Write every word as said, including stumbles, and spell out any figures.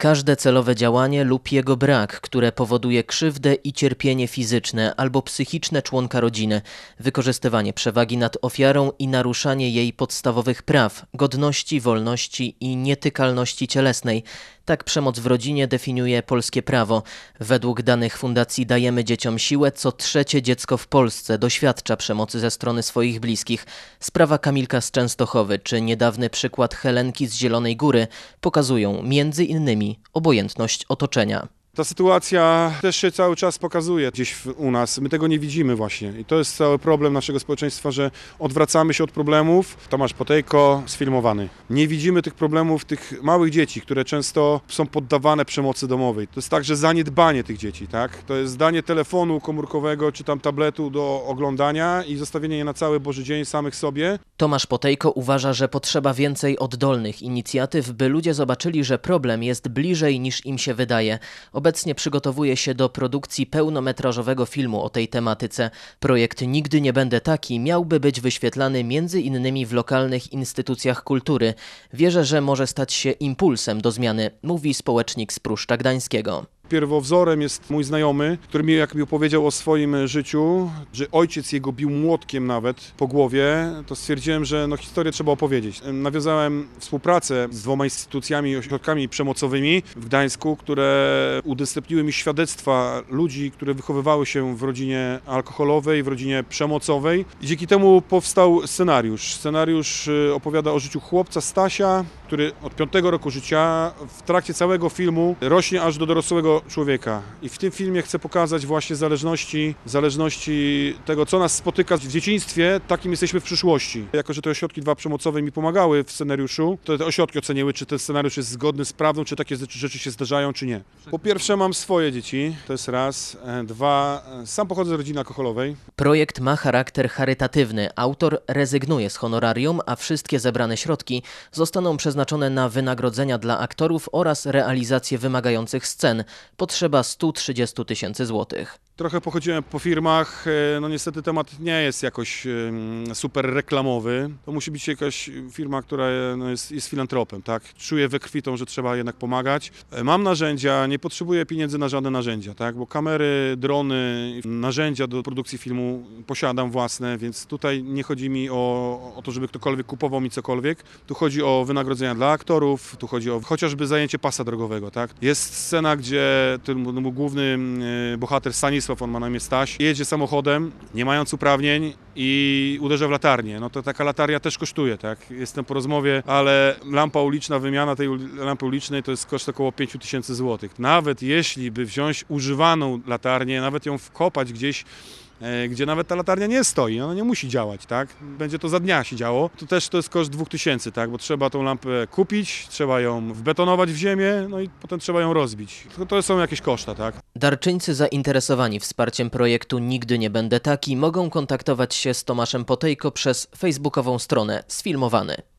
Każde celowe działanie lub jego brak, które powoduje krzywdę i cierpienie fizyczne albo psychiczne członka rodziny, wykorzystywanie przewagi nad ofiarą i naruszanie jej podstawowych praw, godności, wolności i nietykalności cielesnej. Tak przemoc w rodzinie definiuje polskie prawo. Według danych Fundacji Dajemy Dzieciom Siłę co trzecie dziecko w Polsce doświadcza przemocy ze strony swoich bliskich. Sprawa Kamilka z Częstochowy czy niedawny przykład Helenki z Zielonej Góry pokazują między innymi obojętność otoczenia. Ta sytuacja też się cały czas pokazuje gdzieś u nas. My tego nie widzimy właśnie i to jest cały problem naszego społeczeństwa, że odwracamy się od problemów. Tomasz Potejko sfilmowany. Nie widzimy tych problemów tych małych dzieci, które często są poddawane przemocy domowej. To jest także zaniedbanie tych dzieci, tak? To jest danie telefonu komórkowego czy tam tabletu do oglądania i zostawienie je na cały Boży dzień samych sobie. Tomasz Potejko uważa, że potrzeba więcej oddolnych inicjatyw, by ludzie zobaczyli, że problem jest bliżej niż im się wydaje. Obecnie przygotowuje się do produkcji pełnometrażowego filmu o tej tematyce. Projekt Nigdy nie będę taki miałby być wyświetlany między innymi w lokalnych instytucjach kultury. Wierzę, że może stać się impulsem do zmiany, mówi społecznik z Pruszcza Gdańskiego. Pierwowzorem jest mój znajomy, który mi jak mi opowiedział o swoim życiu, że ojciec jego bił młotkiem nawet po głowie, to stwierdziłem, że no, historię trzeba opowiedzieć. Nawiązałem współpracę z dwoma instytucjami, ośrodkami przemocowymi w Gdańsku, które udostępniły mi świadectwa ludzi, które wychowywały się w rodzinie alkoholowej, w rodzinie przemocowej. I dzięki temu powstał scenariusz. Scenariusz opowiada o życiu chłopca Stasia, który od piątego roku życia w trakcie całego filmu rośnie aż do dorosłego człowieka. I w tym filmie chcę pokazać właśnie zależności, zależności tego, co nas spotyka w dzieciństwie, takim jesteśmy w przyszłości. Jako że te ośrodki dwa przemocowe mi pomagały w scenariuszu, to te ośrodki oceniły, czy ten scenariusz jest zgodny z prawdą, czy takie rzeczy się zdarzają, czy nie. Po pierwsze mam swoje dzieci, to jest raz. Dwa, sam pochodzę z rodziny alkoholowej. Projekt ma charakter charytatywny. Autor rezygnuje z honorarium, a wszystkie zebrane środki zostaną przeznaczone na wynagrodzenia dla aktorów oraz realizację wymagających scen. Potrzeba sto trzydzieści tysięcy złotych. Trochę pochodziłem po firmach, no niestety temat nie jest jakoś super reklamowy. To musi być jakaś firma, która no jest, jest filantropem, tak? Czuję we krwi tą, że trzeba jednak pomagać. Mam narzędzia, nie potrzebuję pieniędzy na żadne narzędzia, tak? Bo kamery, drony, narzędzia do produkcji filmu posiadam własne, więc tutaj nie chodzi mi o, o to, żeby ktokolwiek kupował mi cokolwiek. Tu chodzi o wynagrodzenia dla aktorów, tu chodzi o chociażby zajęcie pasa drogowego, tak? Jest scena, gdzie ten główny bohater Stanisław, on ma na imię Staś, jedzie samochodem, nie mając uprawnień i uderza w latarnię. No to taka latarnia też kosztuje, tak? Jestem po rozmowie, ale lampa uliczna, wymiana tej lampy ulicznej to jest koszt około pięć tysięcy złotych. Nawet jeśli by wziąć używaną latarnię, nawet ją wkopać gdzieś, gdzie nawet ta latarnia nie stoi, ona nie musi działać, tak? Będzie to za dnia się działo, to też to jest koszt dwóch tysięcy, tak? Bo trzeba tą lampę kupić, trzeba ją wbetonować w ziemię, no i potem trzeba ją rozbić. To, to są jakieś koszta, tak? Darczyńcy zainteresowani wsparciem projektu Nigdy nie będę taki mogą kontaktować się z Tomaszem Potejko przez facebookową stronę Sfilmowany.